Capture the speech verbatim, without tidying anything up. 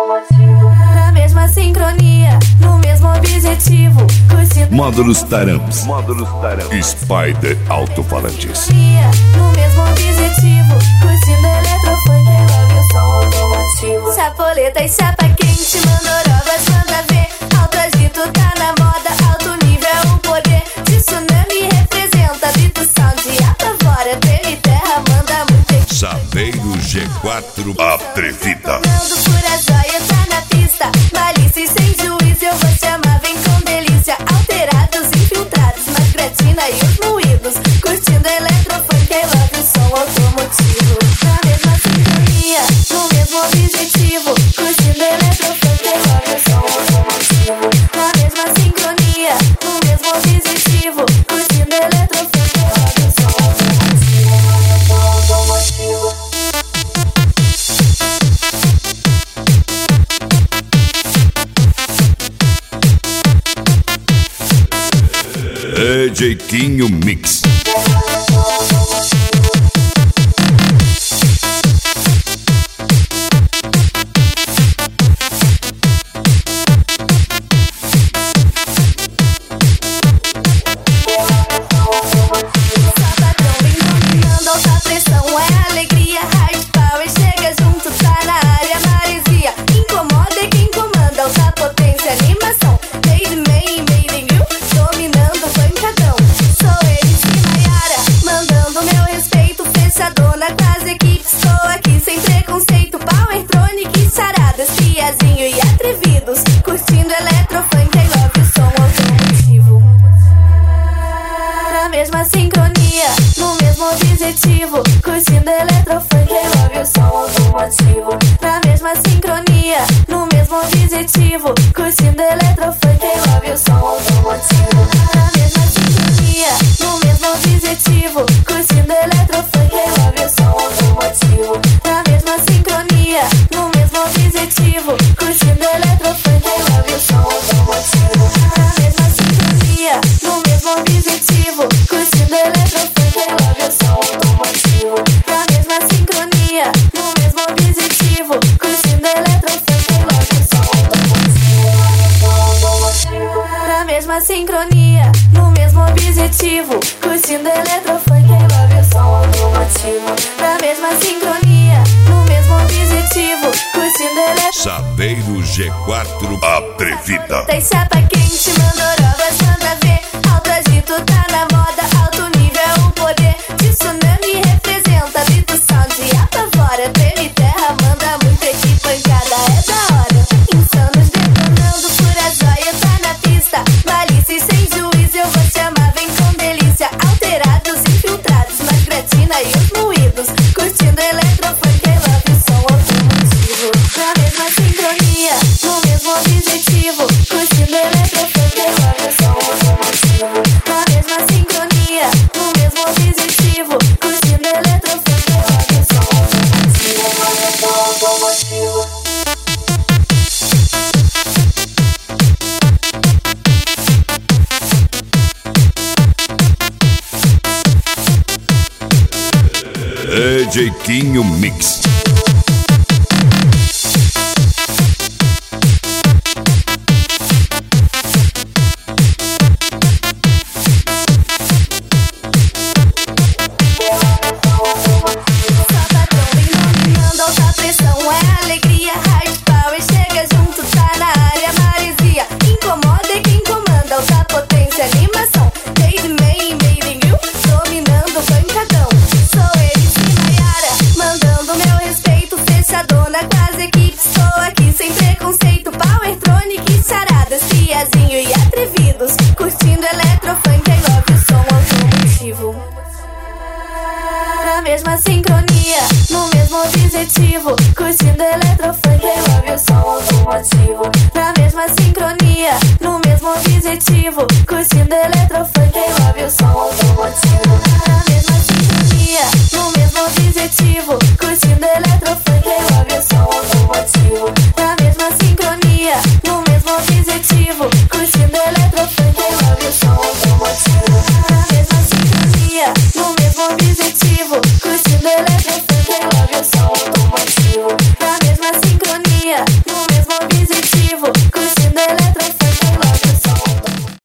Na mesma sincronia, no mesmo objetivo, curtindo. Módulos Taramps. Módulos Taramps. Spider Alto-Falantes. No mesmo objetivo, curtindo eletrofunk, love o som automotivo. Chapoleta e chapa quente, mandorovas, manda ver. Alto agito tá na moda, alto nível é o poder. De tsunami representa, beat sound apavora. Treme terra, manda muito equipe. Saveiro G quatro Atrevida. Andando por a joia, tá na pista. Malícia e sem juízo, eu vou chamar, vem com delícia. Alterados, infiltrados, mais cretina e os moídos. Curtindo eletrofunk, I love o som automotivo. Na mesma sintonia, no mesmo objetivo. Curtindo eletrofunk, I love o som automotivo. Na mesma sincronia, no mesmo objetivo. Curtindo eletrofunk, I love o som automotivo. D J Quinho Mix. Piazinho e atrevidos, curtindo eletrofunk, I love o som automotivo. Na mesma sincronia, no mesmo objetivo, curtindo eletrofunk, I love o som automotivo. Na mesma sincronia, no mesmo objetivo, curtindo eletrofunk, I love o som automotivo. Na mesma sincronia, no mesmo objetivo, curtindo eletrofunk, I love o som automotivo. Na mesma sincronia, no mesmo objetivo, curtindo eletrofunk, I love o som automotivo. Na mesma sincronia, no mesmo objetivo, curtindo eletrofunk, I love o som automotivo. Na mesma sincronia, no mesmo objetivo, curtindo eletrofunk, I love o som automotivo. Na mesma sincronia, no mesmo objetivo, curtindo eletrofunk, I love o som automotivo. Na mesma sincronia, no mesmo objetivo, curtindo eletrofunk. Saveiro G quatro Atrevida. Tem chapa quente, mandorovas, manda ver. Alto agito tá na moda, alto nível é o poder. De tsunami representa, beat sound apavora. Treme terra, manda muito equipe, pancada é da hora. Insanos detonando por a joia, tá na pista. Malícia e sem juízo, eu vou chamar, vem com delícia. Alterados, infiltrados, mais cretina e os moídos. Curtindo eletrofunk, I love o som automotivo. Na mesma sincronia, no mesmo objetivo, curtindo eletrofunk, I love o som automotivo. Na mesma sincronia, no mesmo objetivo, curtindo eletrofunk, I love o som automotivo. D J Quinho Mix. Piazinho e atrevidos, curtindo eletrofunk, I love o som automotivo. Na mesma sincronia, no mesmo objetivo, curtindo eletrofunk, I love o som automotivo. Na mesma sincronia, no mesmo objetivo, curtindo eletrofunk, I love o som automotivo. Na mesma sincronia, no mesmo objetivo, curtindo eletrofunk, I love o som automotivo. Na mesma sincronia, no mesmo objetivo, curtindo eletrofunk, I love o som automotivo. Na mesma sincronia, no mesmo objetivo, curtindo eletrofunk, I love o som automotivo. Na mesma sincronia,